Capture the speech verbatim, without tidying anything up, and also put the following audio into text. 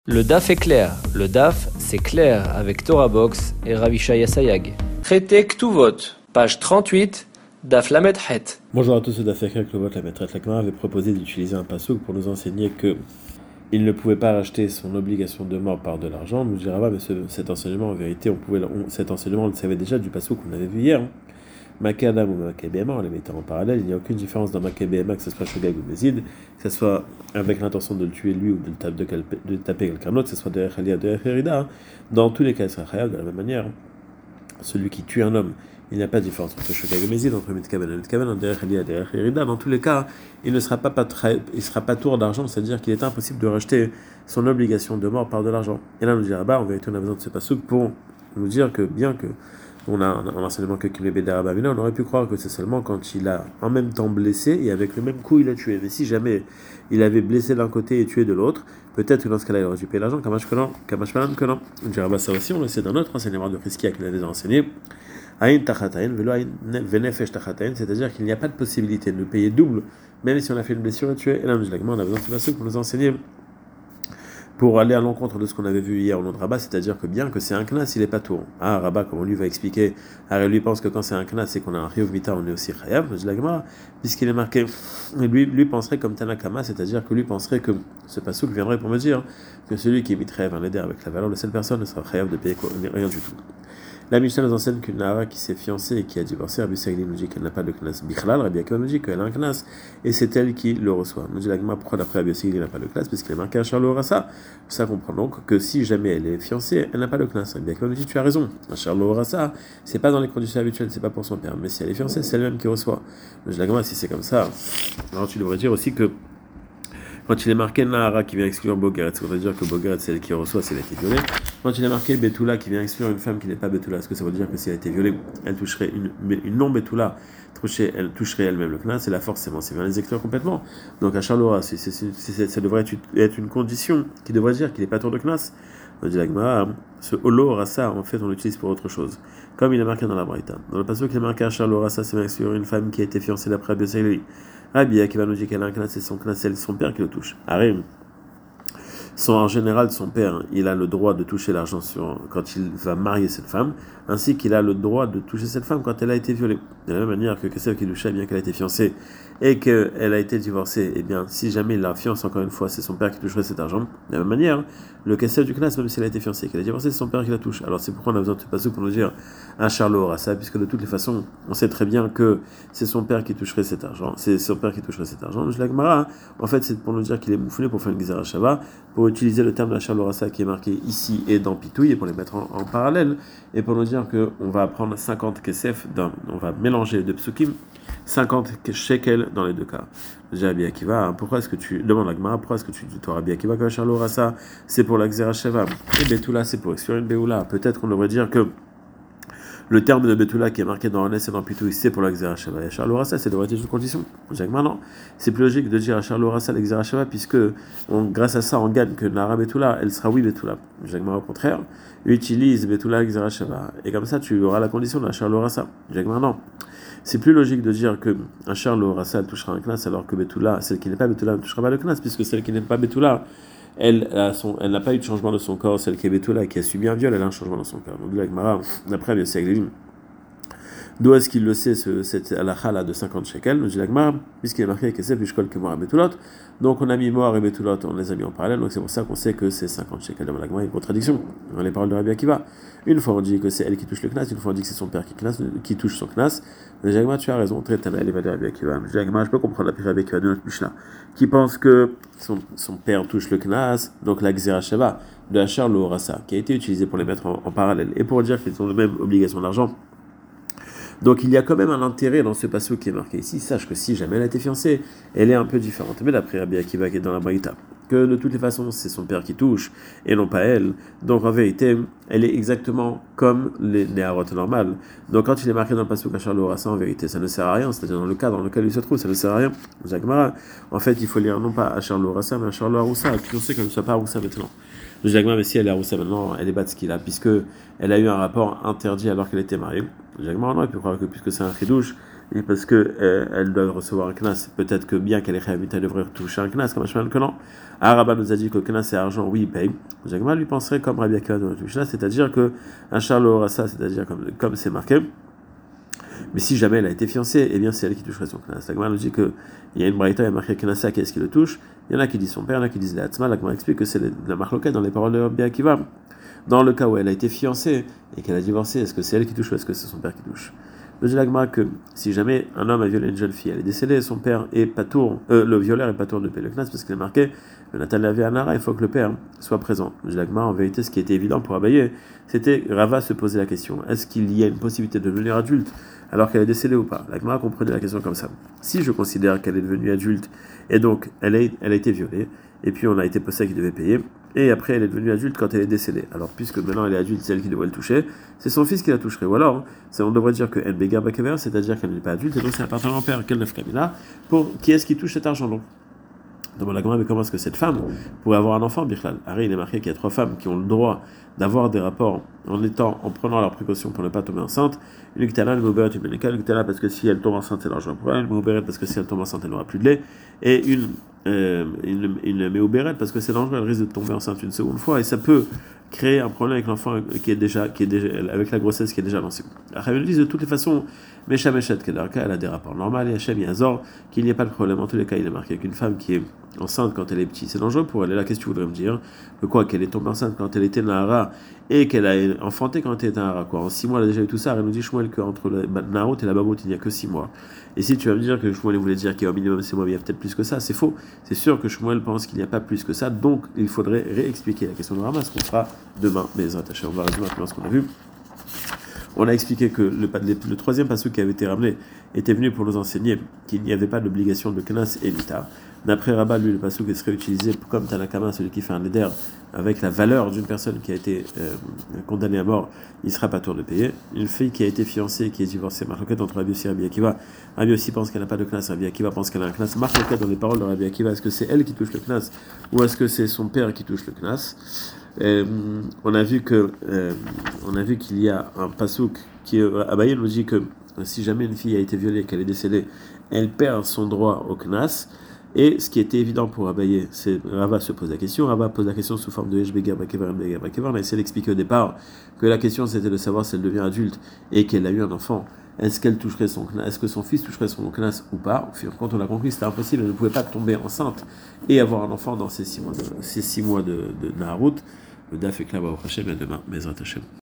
Le D A F est clair. Le D A F, c'est clair avec Torah Box et Ravishaya Sayag. Traité Ktuvot, page trente-huit, Daf Lamed Het. Bonjour à tous, c'est D A F avec le vote. La maîtresse Lakmar avait proposé d'utiliser un passouk pour nous enseigner que il ne pouvait pas racheter son obligation de mort par de l'argent. Nous dira, mais ce, cet enseignement, en vérité, on pouvait, on, cet enseignement, on le savait déjà du passouk qu'on avait vu hier. Hein. Maké Adam ou Maké Béma, on les mettait en parallèle. Il n'y a aucune différence dans Maké Béma, que ce soit Shogag ou Bézid, que ce soit avec l'intention de le tuer lui ou de, le taper, de, calpe, de taper quelqu'un d'autre, que ce soit de Echalia, de Echerida. Dans tous les cas, il sera chayav de la même manière. Celui qui tue un homme, il n'y a pas de différence entre Shogag et Bézid, entre Mitkaben et Mitkaben, entre Echalia et Echerida. Dans tous les cas, il ne sera pas, pas il sera pas tour d'argent, c'est-à-dire qu'il est impossible de racheter son obligation de mort par de l'argent. Et là, on nous dira, bah, en vérité, on a besoin de ce passouk pour nous dire que bien que on a un enseignement que Kilébé d'Arabavina, on aurait pu croire que c'est seulement quand il a en même temps blessé et avec le même coup il a tué. Mais si jamais il avait blessé d'un côté et tué de l'autre, peut-être que dans ce cas-là il aurait dû payer l'argent. Kamash que non, Kamash Malan que non. On dira bah ça aussi, on le sait dans notre enseignement de Priskia qu'il avait enseigné. Aïn Tachatayn, Velo Aïn Venefesh Tachatayn, c'est-à-dire qu'il n'y a pas de possibilité de le payer double, même si on a fait une blessure et tué. Et là, on a besoin de ce passage pour nous enseigner. Pour aller à l'encontre de ce qu'on avait vu hier au nom de Rabat, c'est-à-dire que bien que c'est un knas, il n'est pas tour. Ah, Rabat, comme on lui va expliquer, alors lui pense que quand c'est un knas et qu'on a un riyuv mita, on est aussi chayav, je dis la Gemara, puisqu'il est marqué, lui, lui penserait comme Tanakama, c'est-à-dire que lui penserait que ce passouk viendrait pour me dire que celui qui est mitrev un éder avec la valeur de cette personne ne sera chayav de payer rien du tout. La Mishnah nous enseigne qu'une Nahara qui s'est fiancée et qui a divorcé, Rabbi Sagli nous dit qu'elle n'a pas de knas bichlal, Rabbi Akiva nous dit qu'elle a un knas et c'est elle qui le reçoit. Nous dit la Gemara, pourquoi d'après Rabbi Sagli elle n'a pas de knas? Parce qu'il est marqué à Charlo Rassa. Ça comprend donc que si jamais elle est fiancée, elle n'a pas de knas. Rabbi Akiva nous dit tu as raison. À Charlo Rassa, c'est pas dans les conditions habituelles, c'est pas pour son père. Mais si elle est fiancée, c'est elle-même qui reçoit. Nous dit la Gemara, si c'est comme ça, alors tu devrais dire aussi que quand il est marqué Nahara qui vient exclure Bogeret, ça veut dire que Bogeret c'est elle qui reçoit, c'est elle qui est violée. Quand il est marqué Betula qui vient exclure une femme qui n'est pas Betula, est-ce que ça veut dire que si elle a été violée, elle toucherait une, une non Betula, elle toucherait elle-même le knas? Et là forcément, c'est bien les exclure complètement. Donc à Charlora, c'est, c'est, c'est, c'est, ça devrait être une condition qui devrait dire qu'il n'est pas tour de knas. On dit l'agma, ce holo rasa, en fait, on l'utilise pour autre chose. Comme il est marqué dans la Braïta. Dans le passage qui est marqué à Charlora, ça c'est bien exclure une femme qui a été fiancée d'après Abiyasili. Rabbi Akiva nous dit qu'elle a un knas, c'est son knas, c'est son père qui le touche. Arim. Son, en général, son père, il a le droit de toucher l'argent sur, quand il va marier cette femme, ainsi qu'il a le droit de toucher cette femme quand elle a été violée. De la même manière que celle qui touchait, bien qu'elle a été fiancée et qu'elle a été divorcée, et bien, si jamais il la fiance encore une fois, c'est son père qui toucherait cet argent. De la même manière, le casseur du knas, même si elle a été fiancée et qu'elle a divorcé, c'est son père qui la touche. Alors c'est pourquoi on a besoin de ce passage pour nous dire un Charlo Rassa, puisque de toutes les façons, on sait très bien que c'est son père qui toucherait cet argent. C'est son père qui toucherait cet argent. La Gemara, en fait, c'est pour nous dire qu'il est mouflé pour faire une Gizara Shava, pour utiliser le terme de la Charlo Rassa qui est marqué ici et dans Pitouille, et pour les mettre en, en parallèle, et pour nous dire qu'on va prendre cinquante kesef, on va mélanger les deux psukim, cinquante shekels dans les deux cas. J'ai Rabbi Akiva, pourquoi est-ce que tu demande la Gemara, pourquoi est-ce que tu dis toi Rabbi Akiva que la Charlo Rassa c'est pour la Gzera Sheva et Betula c'est pour exclure une Beoula? Peut-être qu'on devrait dire que le terme de Betula qui est marqué dans Hanès et dans Pitouille, c'est pour la Gzera Sheva. Et Charlo Rassa, c'est devrait être une condition. J'ai dit non, c'est plus logique de dire à Charlo Rassa la Gzera Sheva, puisque on, grâce à ça, on gagne que Nahara Betula, elle sera oui Betula. J'ai dit au contraire, utilise Betula Gzera Sheva. Et comme ça, tu auras la condition de la Charlo Rassa. J'ai dit non. C'est plus logique de dire que un Charlo Rassa elle touchera un knas, alors que Betula, celle qui n'est pas Betula, ne touchera pas le knas, puisque celle qui n'est pas Betula, elle, a son, elle n'a pas eu de changement de son corps, celle qui est Betula, qui a subi un viol, elle a un changement dans son corps. Donc, d'après bien c'est d'où est-ce qu'il le sait, ce, cette halakha là de cinquante shekels? Nous dit l'Agmar, puisqu'il est marqué que c'est plus que Moar et Betulot. Donc on a mis Moar et Betulot, on les a mis en parallèle, donc c'est pour ça qu'on sait que c'est cinquante shekels. Dans l'Agmar, il y a une contradiction dans les paroles de Rabbi Akiva. Une fois on dit que c'est elle qui touche le knas, une fois on dit que c'est son père qui, knas, qui touche son knas. Mais L'Agmar, tu as raison, très tana, elle est Rabbi Akiva. L'Agmar, je peux comprendre la Rabbi Akiva de notre Mishnah, qui pense que son, son père touche le knas, donc la Gzera Sheva de la Charlo Rassa, qui a été utilisée pour les mettre en, en parallèle et pour dire qu'ils ont la même obligation d'argent. Donc il y a quand même un intérêt dans ce passage qui est marqué ici. Sache que si jamais elle a été fiancée, elle est un peu différente. Mais d'après Rabbi Akiva qui est dans la Braïta, que de toutes les façons c'est son père qui touche et non pas elle. Donc en vérité, elle est exactement comme les Néharot normales. Donc quand il est marqué dans le passage à Charlo Rassa, en vérité, ça ne sert à rien. C'est-à-dire dans le cas dans lequel il se trouve, ça ne sert à rien. Jacques en fait, il faut lire non pas à Charlo Rassa, mais à Charlo Aroussa. Et puis on sait qu'elle ne soit pas Aroussa maintenant. Jacques mais si elle est Aroussa maintenant, elle est Batskila, puisque elle a eu un rapport interdit alors qu'elle était mariée. Jacques non, il peut croire que puisque c'est un chidouche, et parce que euh, elle doit recevoir un knas, peut-être que bien qu'elle est réhabitée, elle devrait toucher un knas, comme Hachman que non. Araba nous a dit que le knas c'est argent, oui, il paye. Jagma lui penserait comme Rabbi Akiva dans le Mishnah, c'est-à-dire que un charlo aura ça, c'est-à-dire comme comme c'est marqué. Mais si jamais elle a été fiancée, eh bien c'est elle qui toucherait son knas. La Gemara nous dit qu'il y a une braïta, il y a marqué knasa, qui est-ce qui le touche. Il y en a qui disent son père, il y en a qui disent la Hatzma. La Gemara explique que c'est la marloquette dans les paroles de Rabbi Akiva. Dans le cas où elle a été fiancée et qu'elle a divorcé, est-ce que c'est elle qui touche ou est-ce que c'est son père qui touche? Nous dit la Gemara que si jamais un homme a violé une jeune fille, elle est décédée, son père est patour, euh, le violeur est patour de payer le knas parce qu'il est marqué Nathan lavé Anara, il faut que le père soit présent. Nous dit la Gemara, en vérité, ce qui était évident pour Abaye, c'était Rava se poser la question, est-ce qu'il y a une possibilité de devenir adulte alors qu'elle est décédée ou pas? La Gemara comprenait la question comme ça. Si je considère qu'elle est devenue adulte et donc elle a, elle a été violée, et puis on a été possédé qui devait payer, et après elle est devenue adulte quand elle est décédée. Alors puisque maintenant elle est adulte, c'est elle qui devrait le toucher, c'est son fils qui la toucherait. Ou alors, c'est, on devrait dire que elle béga bakever, c'est-à-dire qu'elle n'est pas adulte, et donc c'est appartenant au père, qu'elle ne fait là, pour qui est-ce qui touche cet argent donc? Demande la Gemara, mais comment est-ce que cette femme pourrait avoir un enfant, Birklal? Harry, il est marqué qu'il y a trois femmes qui ont le droit d'avoir des rapports en étant, en prenant leurs précautions pour ne pas tomber enceinte. Une Ktala, une Mouberet, une Beneka, une Ktala parce que si elle tombe enceinte, c'est l'argent pour elle, une Mouberet parce que si elle tombe enceinte, elle n'aura plus de lait, et une, euh, une, une Meuberet parce que c'est dangereux, elle risque de tomber enceinte une seconde fois, et ça peut créer un problème avec l'enfant qui est déjà, qui est déjà, avec la grossesse qui est déjà lancée. Après, ils disent de toutes les façons, Mesha Meshet Kedarka, elle a des rapports normaux, et Hachem Yazor, qu'il n'y a pas de problème. En tous les cas, il est marqué qu'une femme qui est enceinte quand elle est petite, c'est dangereux pour elle. Et là, qu'est-ce que tu voudrais me dire? Que quoi? Qu'elle est tombée enceinte quand elle était Nahara et qu'elle a enfanté quand elle était Nahara, quoi. En six mois, elle a déjà eu tout ça. Elle nous dit, Shmuel, qu'entre la Nahara et la Babout, il n'y a que six mois. Et si tu vas me dire que Shmuel voulait dire qu'il y a au minimum six mois, il y a peut-être plus que ça, c'est faux. C'est sûr que Shmuel pense qu'il n'y a pas plus que ça, donc il faudrait réexpliquer la question de Rama, ce qu'on fera demain. Mais on va résumer maintenant ce qu'on a vu. On a expliqué que le, le troisième passage qui avait été ramené était venu pour nous enseigner qu'il n'y avait pas d'obligation de knas et mita. D'après Rabat, lui, le passage qui serait utilisé comme Tanakama, celui qui fait un neder, avec la valeur d'une personne qui a été euh, condamnée à mort, il sera pas tour de payer. Une fille qui a été fiancée, qui est divorcée, marloquette entre Rabbi aussi et Rabbi Akiva. Rabbi aussi pense qu'elle n'a pas de knas, Rabbi Akiva pense qu'elle a un knas. Marloquette dans les paroles de Rabbi Akiva, est-ce que c'est elle qui touche le knas ou est-ce que c'est son père qui touche le knas? Euh, on a vu que euh, on a vu qu'il y a un pasouk qui Abaye nous dit que euh, si jamais une fille a été violée, qu'elle est décédée, elle perd son droit au knas. Et ce qui était évident pour Abaye, c'est Rava se pose la question. Rava pose la question sous forme de Eshbega Bakevar Bega Bakevar. On a essayé d'expliquer au départ que la question c'était de savoir si elle devient adulte et qu'elle a eu un enfant. Est-ce qu'elle toucherait son knas? Est-ce que son fils toucherait son knas ou pas? Quand on a compris, c'était impossible. Elle ne pouvait pas tomber enceinte et avoir un enfant dans ces six mois de, ces six mois de, de Naharut. Le daf est clair, au Hachem, et demain, Bezrat Hachem.